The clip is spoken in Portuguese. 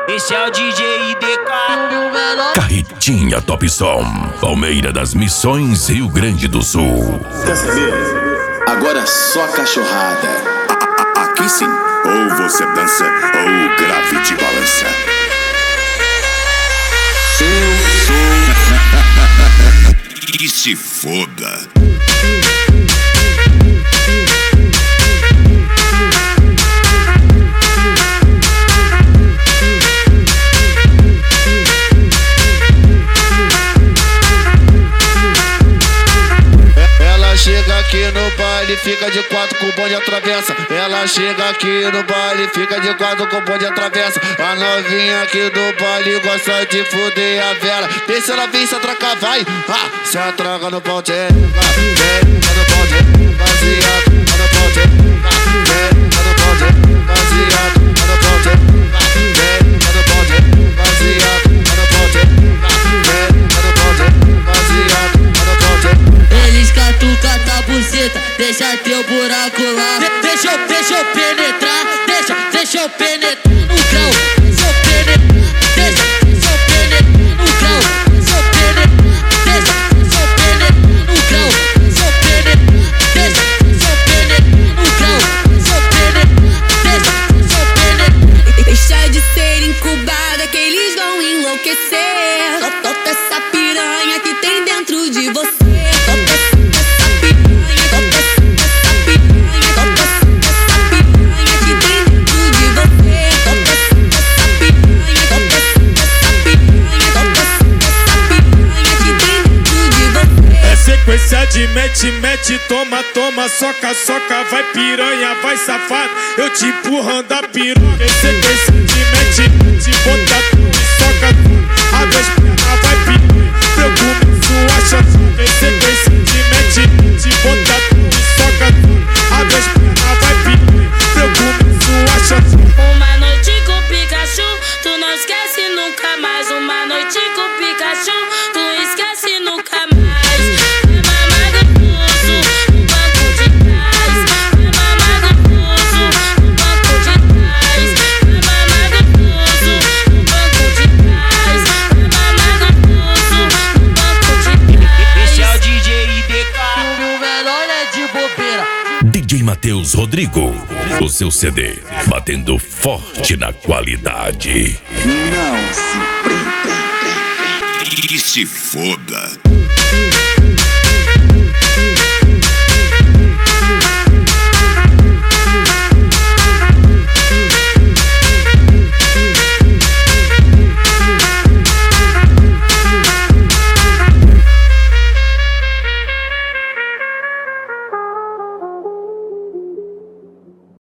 Esse é o DJ IDK. Carretinha Top Som, Palmeira das Missões, Rio Grande do Sul. Quer saber? Agora só cachorrada. Aqui sim, ou você dança ou o grave te balança. Eu sou. E se foda. Chega aqui no baile, fica de quatro com o bonde atravessa. Ela chega aqui no baile, fica de quatro com o bonde atravessa. A novinha aqui do baile gosta de fuder a vela. Deixa ela vir se atracar, vai. Se atraca no pau, tcheca. Vem no pau, tcheca. Baseado no pau, tcheca. Vem no pau, tcheca. Baseado no pau, tcheca. Vem no pau, tcheca. Baseado no pau, tcheca. Vem no pau, tcheca. Baseado no pau, tcheca. Eles catucam tua buceta, deixa teu buraco lá. Deixa eu penetrar, deixa eu penetrar no grau. Deixa eu penetrar, deixa eu penetrar no grau. Deixa eu penetrar, deixa eu penetrar no grau. Deixa eu penetrar, deixa eu penetrar no grau. Deixa eu penetrar, deixa eu penetrar. Deixa de ser incubada que eles vão enlouquecer. Solta essa piranha que tem dentro de você. Sequência de mete, toma, soca, vai piranha, vai safado, eu te empurrando a piroca. Sequência de mete, bota tudo e soca tudo, abre as pernas, vai piranha, eu começo a chata. Sequência de mete, bota tudo e soca tudo, abre as pernas, vai piranha, eu começo a chata. Uma noite com Pikachu, tu não esquece nunca mais. Uma noite com Pikachu, tu esquece nunca mais. DJ Matheus Rodrigo, o seu CD, batendo forte na qualidade. Não se... E se foda.